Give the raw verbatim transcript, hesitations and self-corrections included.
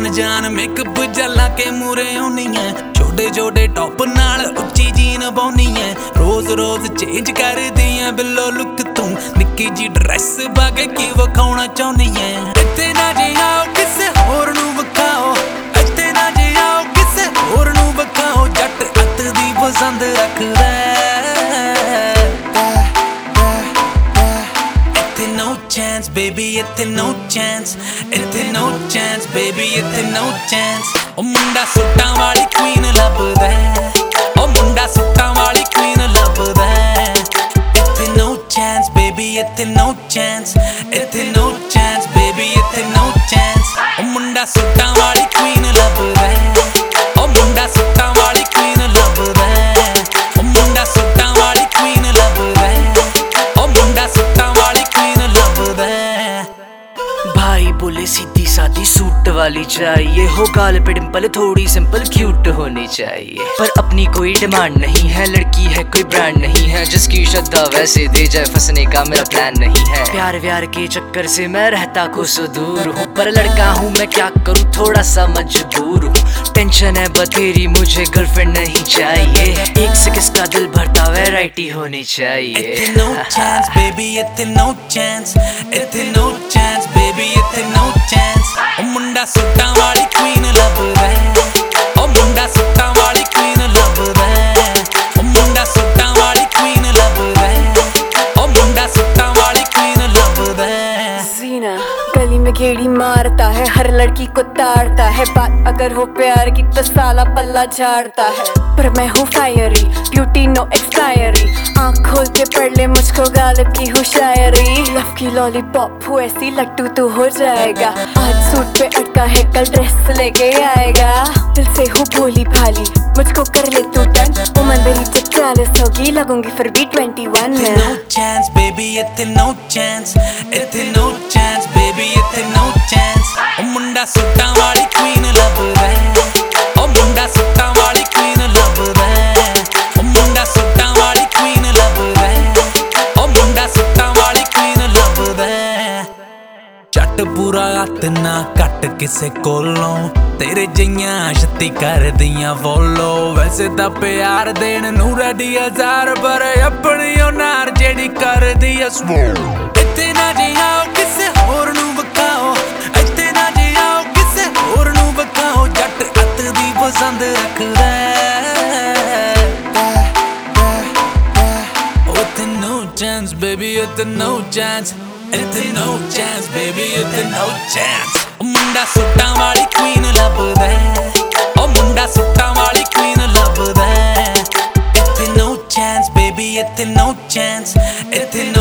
अनजान मेकअप जला के मूरे आउनी है, छोटे छोटे टॉप नाल उच्ची जीन पाउनी है, रोज रोज चेंज कर दी है बिल्लो लुक तू, निक्की जी ड्रेस पा के की विखाउणा चाहुंदी है। इत्थे ना जे आओ किसे होर नूं विखाओ, इत्थे ना जे आओ किसे होर नूं विखाओ, जट अत दी पसंद रखदा chance, baby, इत्थे no chance, इत्थे no chance, baby, इत्थे no chance। ओ मुंडा सूटां वाली queen लभदा है, ओ मुंडा सूटां वाली queen लभदा है। इत्थे no chance, baby, इत्थे no chance, इत्थे no chance, baby, इत्थे no chance। ओ मुंडा सूटां वाली queen लभदा है, ओ मुंडा सूटां वाली queen लभदा है, ओ मुंडा सूटां वाली queen लभदा है, ओ मुंडा सूटां वाली queen लभदा है। भाई बोले सीधी सादी सूट वाली चाहिए, हो गाल पे डिंपल थोड़ी सिंपल क्यूट होनी चाहिए, पर अपनी कोई डिमांड नहीं है, लड़की है कोई ब्रांड नहीं है, जिसकी श्रद्धा वैसे दे जाए फंसने का मेरा प्लान नहीं है। प्यार व्यार के चक्कर से मैं रहता कुछ दूर हूँ, पर लड़का हूँ मैं क्या करूँ थोड़ा सा मजबूर हूँ, टेंशन है बथेरी मुझे गर्लफ्रेंड नहीं चाहिए, एक से किसका दिल भरता वैरायटी होनी चाहिए। इत्थे no chance, baby, इत्थे no chance, इत्थे no chance, baby, इत्थे no chance। ओ मुंडा सूटां वाली queen लभदा है, ओ मुंडा सूटां वाली queen लभदा है, ओ मुंडा सूटां वाली queen लभदा है, ओ मुंडा सूटां वाली queen लभदा है। जीना गली में गेड़ी मारता है, हर लड़की को ताड़ता है, बात अगर हो प्यार की तो साला पल्ला झाड़ता है, पर मैं हूँ फायरी, ब्यूटी नो एक्सपायरी, आँख खोल के पढ़ ले मुझको गालिब की हूँ शायरी, लव की लॉलीपॉप हूँ ऐसी लट्टू तू हो जाएगा, आज सूट पे अटका है कल ड्रेस लेके आएगा, दिल से हूँ भोली भाली मुझको कर ले तू डन, उम्र मेरी जब चालीस होगी लगूंगी फिर भी ट्वेंटी वन में। No chance, baby, इत्थे no chance, इत्थे no chance, baby, इत्थे no chance। ओ मुंडा सूटां वाली queen लभदा है, ओ मुंडा सूटां वाली queen लभदा है, ओ मुंडा सूटां वाली queen लभदा है, ओ मुंडा सूटां वाली queen लभदा है। झट पूरा हत्थ ना कट किसे कोलों, तेरे जियां छत्ती कर दियां फॉलो, वैसे तां प्यार देण नूं रेडी हजार, पर अपनी ओ नार जेड़ी कर दी स्वो। इत्थे ना जे आओ किसे होर नूं विखाओ, इत्थे ना जे आओ किसे होर नूं विखाओ, जट अत दी पसंद रखदा है। इत्थे no chance, baby, इत्थे no chance, इत्थे no chance, baby, इत्थे no chance। ओ मुंडा सूटां वाली queen लभदा है, ओ मुंडा सूटां वाली queen लभदा है। इत्थे no chance, baby, इत्थे no chance, इत्थे